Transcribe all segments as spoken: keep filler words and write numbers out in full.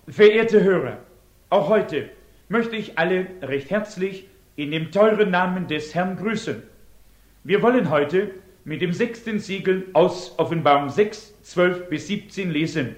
Verehrte Hörer, auch heute möchte ich alle recht herzlich in dem teuren Namen des Herrn grüßen. Wir wollen heute mit dem sechsten Siegel aus Offenbarung sechs, zwölf bis siebzehn lesen.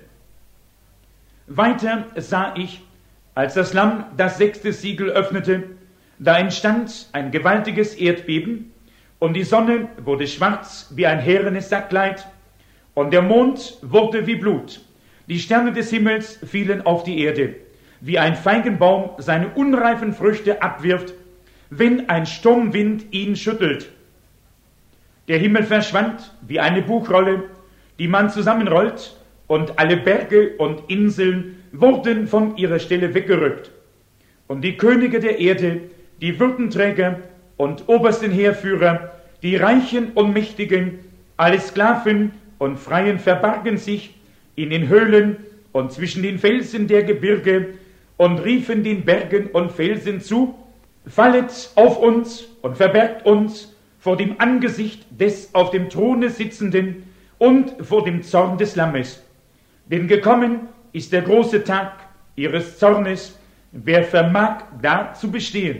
Weiter sah ich, als das Lamm das sechste Siegel öffnete, da entstand ein gewaltiges Erdbeben, und die Sonne wurde schwarz wie ein härenes Sackkleid, und der Mond wurde wie Blut. Die Sterne des Himmels fielen auf die Erde, wie ein Feigenbaum seine unreifen Früchte abwirft, wenn ein Sturmwind ihn schüttelt. Der Himmel verschwand wie eine Buchrolle, die man zusammenrollt, und alle Berge und Inseln wurden von ihrer Stelle weggerückt. Und die Könige der Erde, die Würdenträger und obersten Heerführer, die Reichen und Mächtigen, alle Sklaven und Freien verbargen sich in den Höhlen und zwischen den Felsen der Gebirge und riefen den Bergen und Felsen zu: Fallet auf uns und verbergt uns vor dem Angesicht des auf dem Throne sitzenden und vor dem Zorn des Lammes. Denn gekommen ist der große Tag ihres Zornes. Wer vermag da zu bestehen?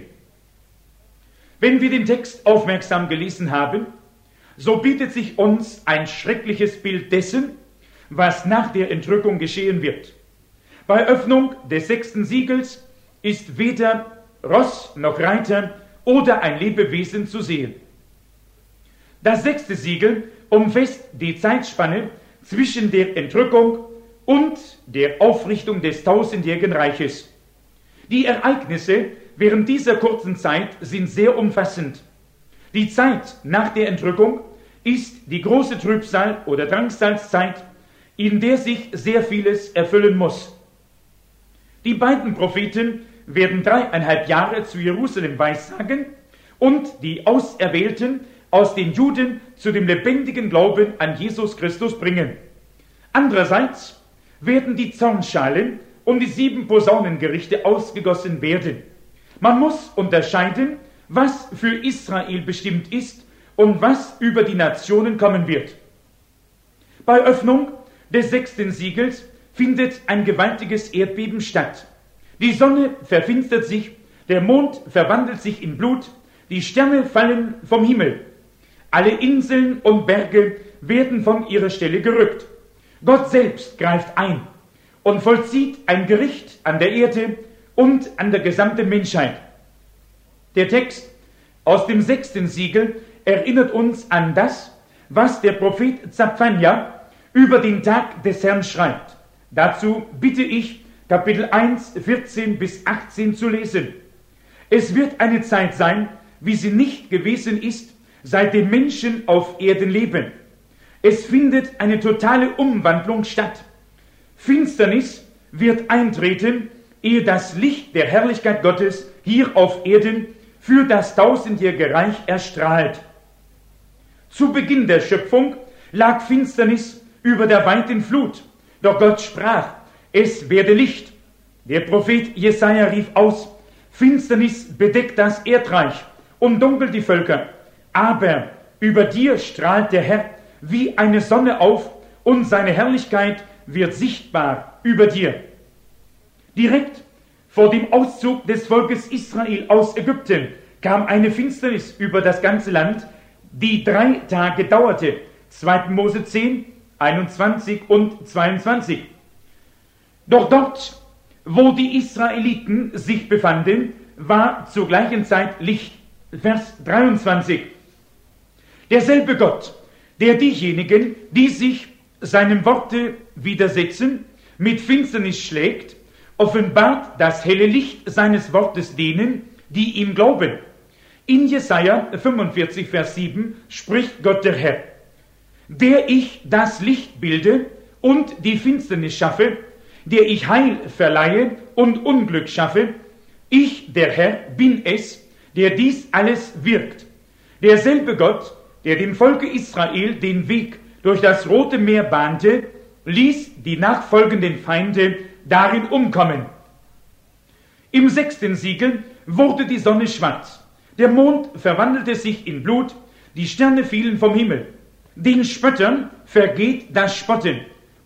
Wenn wir den Text aufmerksam gelesen haben, so bietet sich uns ein schreckliches Bild dessen, was nach der Entrückung geschehen wird. Bei Öffnung des sechsten Siegels ist weder Ross noch Reiter oder ein Lebewesen zu sehen. Das sechste Siegel umfasst die Zeitspanne zwischen der Entrückung und der Aufrichtung des tausendjährigen Reiches. Die Ereignisse während dieser kurzen Zeit sind sehr umfassend. Die Zeit nach der Entrückung ist die große Trübsal- oder Drangsalzzeit, in der sich sehr vieles erfüllen muss. Die beiden Propheten werden dreieinhalb Jahre zu Jerusalem weissagen und die Auserwählten aus den Juden zu dem lebendigen Glauben an Jesus Christus bringen. Andererseits werden die Zornschalen und die sieben Posaunengerichte ausgegossen werden. Man muss unterscheiden, was für Israel bestimmt ist und was über die Nationen kommen wird. Bei Öffnung des sechsten Siegels findet ein gewaltiges Erdbeben statt. Die Sonne verfinstert sich, der Mond verwandelt sich in Blut, die Sterne fallen vom Himmel. Alle Inseln und Berge werden von ihrer Stelle gerückt. Gott selbst greift ein und vollzieht ein Gericht an der Erde und an der gesamten Menschheit. Der Text aus dem sechsten Siegel erinnert uns an das, was der Prophet Zaphania über den Tag des Herrn schreibt. Dazu bitte ich, Kapitel eins, vierzehn bis achtzehn zu lesen. Es wird eine Zeit sein, wie sie nicht gewesen ist, seitdem Menschen auf Erden leben. Es findet eine totale Umwandlung statt. Finsternis wird eintreten, ehe das Licht der Herrlichkeit Gottes hier auf Erden für das tausendjährige Reich erstrahlt. Zu Beginn der Schöpfung lag Finsternis über der weiten Flut, doch Gott sprach: Es werde Licht. Der Prophet Jesaja rief aus: Finsternis bedeckt das Erdreich und dunkelt die Völker. Aber über dir strahlt der Herr wie eine Sonne auf, und seine Herrlichkeit wird sichtbar über dir. Direkt vor dem Auszug des Volkes Israel aus Ägypten kam eine Finsternis über das ganze Land, die drei Tage dauerte. zweiter Mose zehn, einundzwanzig und zweiundzwanzig. Doch dort, wo die Israeliten sich befanden, war zur gleichen Zeit Licht. Vers dreiundzwanzig. Derselbe Gott, der diejenigen, die sich seinem Worte widersetzen, mit Finsternis schlägt, offenbart das helle Licht seines Wortes denen, die ihm glauben. In Jesaja fünfundvierzig, Vers sieben spricht Gott der Herr: Der ich das Licht bilde und die Finsternis schaffe, der ich Heil verleihe und Unglück schaffe, ich, der Herr, bin es, der dies alles wirkt. Derselbe Gott, der dem Volke Israel den Weg durch das Rote Meer bahnte, ließ die nachfolgenden Feinde darin umkommen. Im sechsten Siegel wurde die Sonne schwarz, der Mond verwandelte sich in Blut, die Sterne fielen vom Himmel. Den Spöttern vergeht das Spotten,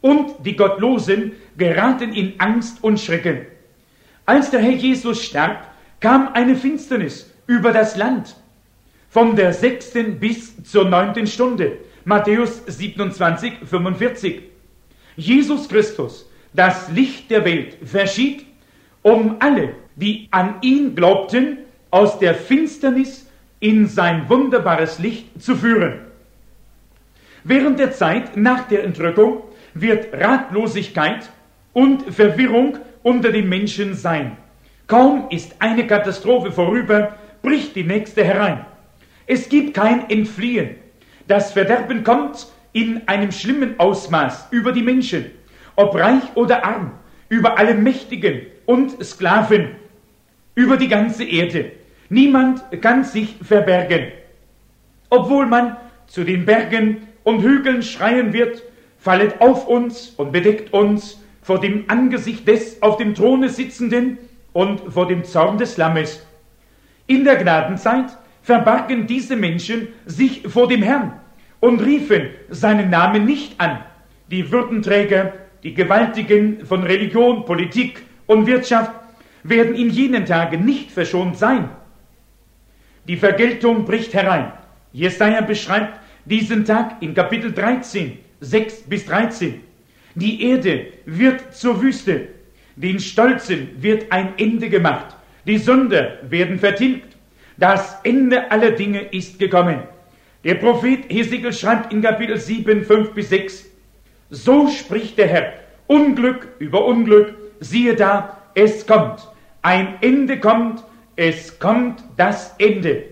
und die Gottlosen geraten in Angst und Schrecken. Als der Herr Jesus starb, kam eine Finsternis über das Land. Von der sechsten bis zur neunten Stunde. Matthäus siebenundzwanzig, fünfundvierzig. Jesus Christus, das Licht der Welt, verschied, um alle, die an ihn glaubten, aus der Finsternis in sein wunderbares Licht zu führen. Während der Zeit nach der Entrückung wird Ratlosigkeit und Verwirrung unter den Menschen sein. Kaum ist eine Katastrophe vorüber, bricht die nächste herein. Es gibt kein Entfliehen. Das Verderben kommt in einem schlimmen Ausmaß über die Menschen, ob reich oder arm, über alle Mächtigen und Sklaven, über die ganze Erde. Niemand kann sich verbergen. Obwohl man zu den Bergen und Hügeln schreien wird, fallet auf uns und bedeckt uns vor dem Angesicht des auf dem Throne sitzenden und vor dem Zorn des Lammes. In der Gnadenzeit verbargen diese Menschen sich vor dem Herrn und riefen seinen Namen nicht an. Die Würdenträger, die Gewaltigen von Religion, Politik und Wirtschaft werden in jenen Tagen nicht verschont sein. Die Vergeltung bricht herein. Jesaja beschreibt diesen Tag in Kapitel dreizehn, sechs bis dreizehn. Die Erde wird zur Wüste. Den Stolzen wird ein Ende gemacht. Die Sünder werden vertilgt. Das Ende aller Dinge ist gekommen. Der Prophet Hesekiel schreibt in Kapitel sieben, fünf bis sechs, so spricht der Herr, Unglück über Unglück, siehe da, es kommt. Ein Ende kommt, es kommt das Ende.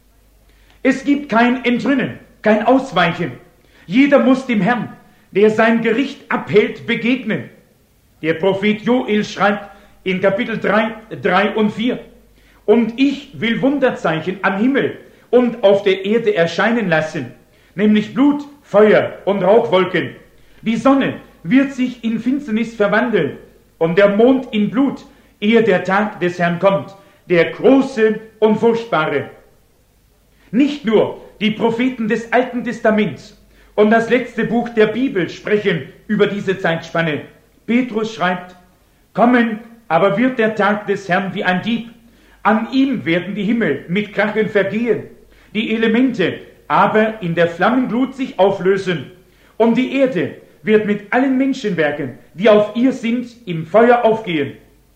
Es gibt kein Entrinnen, kein Ausweichen. Jeder muss dem Herrn, der sein Gericht abhält, begegnen. Der Prophet Joel schreibt in Kapitel drei, drei und vier, und ich will Wunderzeichen am Himmel und auf der Erde erscheinen lassen, nämlich Blut, Feuer und Rauchwolken. Die Sonne wird sich in Finsternis verwandeln und der Mond in Blut, ehe der Tag des Herrn kommt, der große und furchtbare. Nicht nur die Propheten des Alten Testaments und das letzte Buch der Bibel sprechen über diese Zeitspanne. Petrus schreibt, kommen aber wird der Tag des Herrn wie ein Dieb. An ihm werden die Himmel mit Krachen vergehen, die Elemente aber in der Flammenglut sich auflösen. Und die Erde wird mit allen Menschenwerken, die auf ihr sind, im Feuer aufgehen.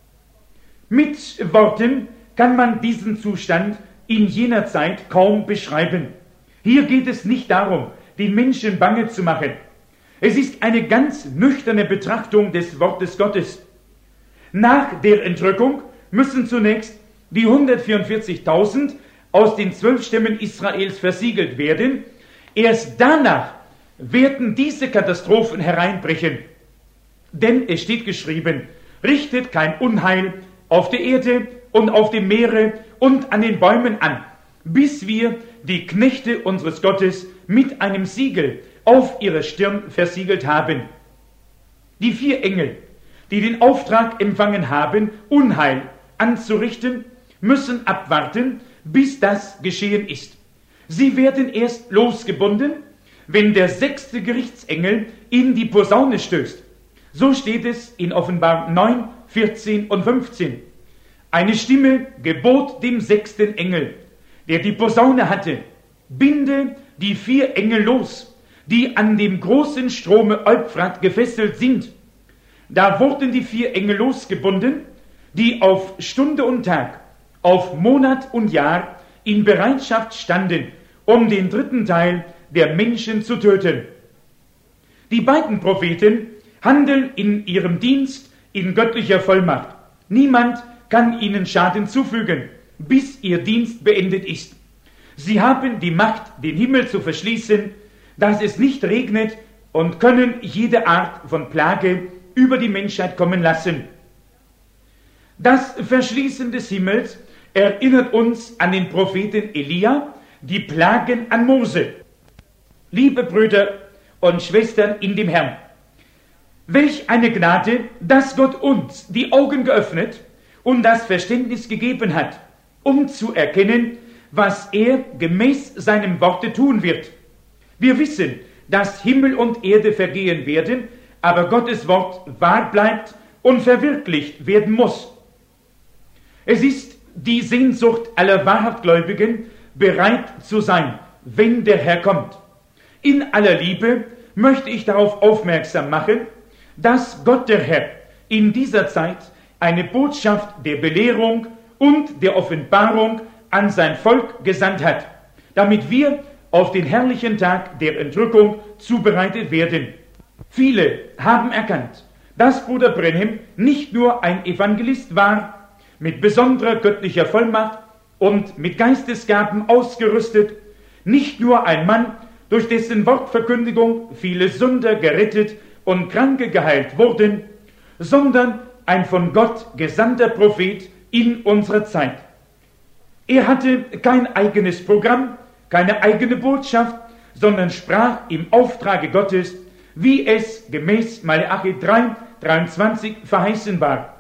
Mit Worten kann man diesen Zustand in jener Zeit kaum beschreiben. Hier geht es nicht darum, den Menschen bange zu machen. Es ist eine ganz nüchterne Betrachtung des Wortes Gottes. Nach der Entrückung müssen zunächst die hundertvierundvierzigtausend aus den zwölf Stämmen Israels versiegelt werden. Erst danach werden diese Katastrophen hereinbrechen. Denn es steht geschrieben, richtet kein Unheil auf der Erde und auf dem Meere und an den Bäumen an, bis wir die Knechte unseres Gottes mit einem Siegel auf ihre Stirn versiegelt haben. Die vier Engel, die den Auftrag empfangen haben, Unheil anzurichten, müssen abwarten, bis das geschehen ist. Sie werden erst losgebunden, wenn der sechste Gerichtsengel in die Posaune stößt. So steht es in Offenbarung neun, vierzehn und fünfzehn. Eine Stimme gebot dem sechsten Engel, der die Posaune hatte, binde die vier Engel los, die an dem großen Strome Euphrat gefesselt sind. Da wurden die vier Engel losgebunden, die auf Stunde und Tag, auf Monat und Jahr in Bereitschaft standen, um den dritten Teil der Menschen zu töten. Die beiden Propheten handeln in ihrem Dienst in göttlicher Vollmacht. Niemand kann ihnen Schaden zufügen, bis ihr Dienst beendet ist. Sie haben die Macht, den Himmel zu verschließen, dass es nicht regnet, und können jede Art von Plage über die Menschheit kommen lassen. Das Verschließen des Himmels erinnert uns an den Propheten Elia, die Plagen an Mose. Liebe Brüder und Schwestern in dem Herrn, welch eine Gnade, dass Gott uns die Augen geöffnet und das Verständnis gegeben hat, um zu erkennen, was er gemäß seinem Worte tun wird. Wir wissen, dass Himmel und Erde vergehen werden, aber Gottes Wort wahr bleibt und verwirklicht werden muss. Es ist die Sehnsucht aller Wahrhaftgläubigen, bereit zu sein, wenn der Herr kommt. In aller Liebe möchte ich darauf aufmerksam machen, dass Gott der Herr in dieser Zeit eine Botschaft der Belehrung und der Offenbarung an sein Volk gesandt hat, damit wir auf den herrlichen Tag der Entrückung zubereitet werden. Viele haben erkannt, dass Bruder Branham nicht nur ein Evangelist war, mit besonderer göttlicher Vollmacht und mit Geistesgaben ausgerüstet, nicht nur ein Mann, durch dessen Wortverkündigung viele Sünder gerettet und Kranke geheilt wurden, sondern ein von Gott gesandter Prophet in unserer Zeit. Er hatte kein eigenes Programm, keine eigene Botschaft, sondern sprach im Auftrage Gottes, wie es gemäß Maleachi drei, dreiundzwanzig verheißen war.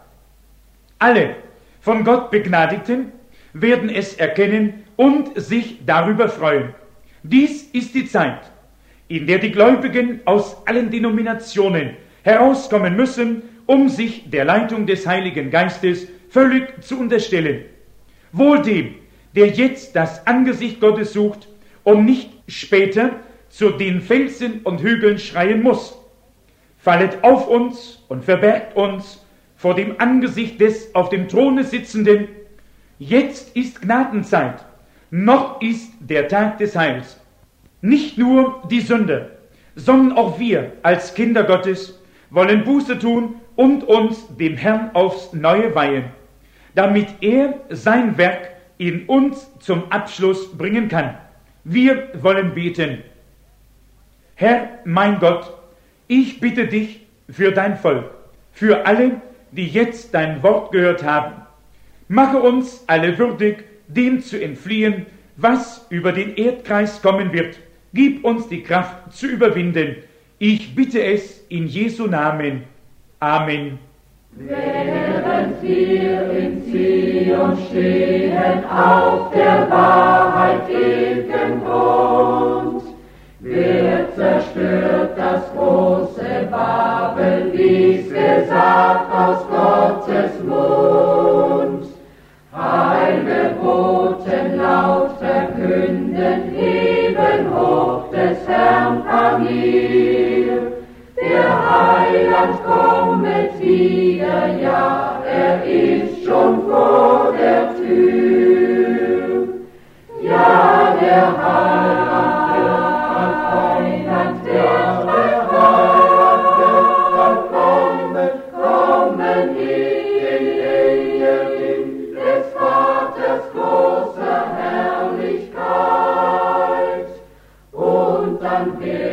Alle von Gott Begnadigten werden es erkennen und sich darüber freuen. Dies ist die Zeit, in der die Gläubigen aus allen Denominationen herauskommen müssen, um sich der Leitung des Heiligen Geistes völlig zu unterstellen. Wohl dem, der jetzt das Angesicht Gottes sucht und nicht später zu den Felsen und Hügeln schreien muss. Fallet auf uns und verbergt uns vor dem Angesicht des auf dem Throne sitzenden. Jetzt ist Gnadenzeit, noch ist der Tag des Heils. Nicht nur die Sünder, sondern auch wir als Kinder Gottes wollen Buße tun und uns dem Herrn aufs Neue weihen, damit er sein Werk in uns zum Abschluss bringen kann. Wir wollen beten. Herr, mein Gott, ich bitte dich für dein Volk, für alle, die jetzt dein Wort gehört haben. Mache uns alle würdig, dem zu entfliehen, was über den Erdkreis kommen wird. Gib uns die Kraft zu überwinden. Ich bitte es in Jesu Namen. Amen. Während wir in Zion stehen, auf der Wahrheit ewigen Grund, wird zerstört das große Babel, wie's gesagt aus Gottes Mund. Heilgeboten laut verkünden, heben hoch des Herrn Panier. Der Heiland kommet wieder, ja, er ist schon vor der Tür. Ja, der Heiland wird Heiland, der Heiland wird kommen, kommen in Ehe des Vaters großer Herrlichkeit. Und dann wird